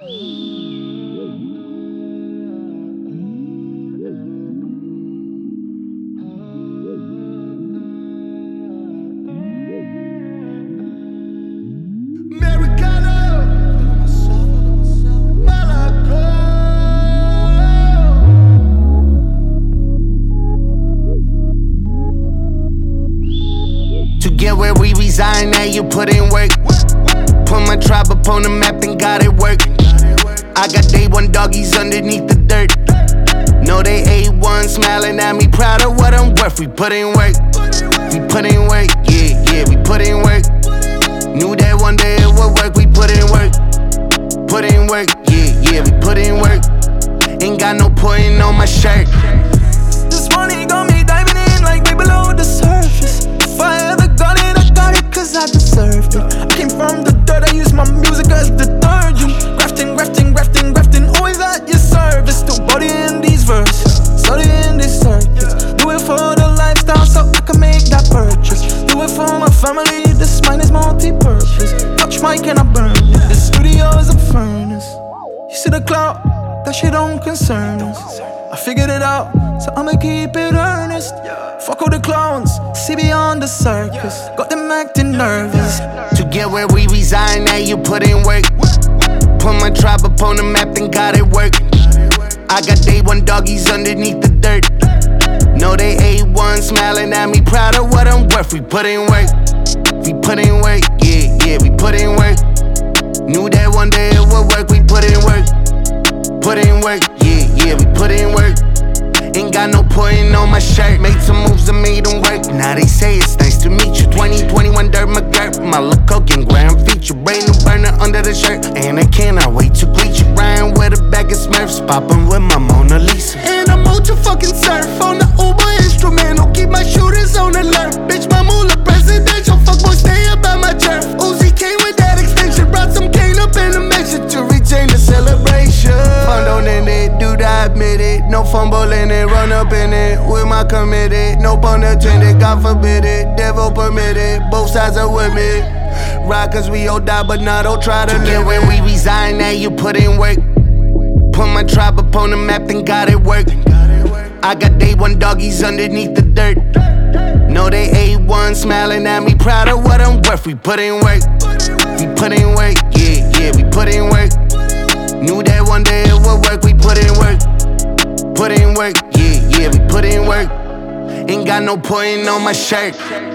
To get where we resign, now you put in work. Put my tribe up on the map and got it work. I got day one doggies underneath the dirt. Know they A1 smiling at me, proud of what I'm worth. We put in work, we put in work, yeah, we put in work. Knew that one day it would work, we put in work. Put in work, yeah, we put in work. Ain't got no putting on my shirt. This money got me diving in like way below the surface. If I ever got it cause I deserved it. I came from the dirt, I use my music as detergent. Grafting, always at your service. Still bodying these verses, studying these circuits. Do it for the lifestyle so I can make that purchase. Do it for my family, this mine is multi-purpose. Touch mic and I burn it, the studio is a furnace. You see the cloud, that shit don't concern us. I figured it out, so I'ma keep it earnest. Fuck all the clowns, see beyond the circus. Got them acting nervous. To get where we resign, now you put in work. Put my tribe up on the map and got it work. I got day one doggies underneath the dirt. Know they A1 smiling at me, proud of what I'm worth. We put in work, we put in work, yeah, we put in work. Knew that one day it would work, we put in work. Put in work, yeah, we put in work. Ain't got no putting on my shirt. Made some moves and made them work. Now they say it's nice to meet you. 2021 Dirt McGirt. My look coking grand feature. Brain and burner under the shirt. And I cannot wait to greet you. Ryan with a bag of Smurfs. Poppin' with my Mona Lisa. And I'm out to fucking surf on the Uber instrumental. Keep my shooters on alert. Bitch, my moolah presidential. Fuckboy, stay about my turf. Uzi came with that extension. Brought some cane up in the mixture to retain the celebration. Fun in it, dude, I admit it. No fumble in it, run up in it. With my committed, no pun intended. God forbid it, devil permitted. Both sides are with me. Ride cause we all die, but not all try to get where we resign, now you put in work. Put my tribe up on the map and got it work. I got day one doggies underneath the dirt. Know they A1 smiling at me, proud of what I'm worth. We put in work, we put in work, yeah, we put in work. Knew that one day it would work, we put in work. Put in work, yeah, we put in work. Ain't got no putting on my shirt.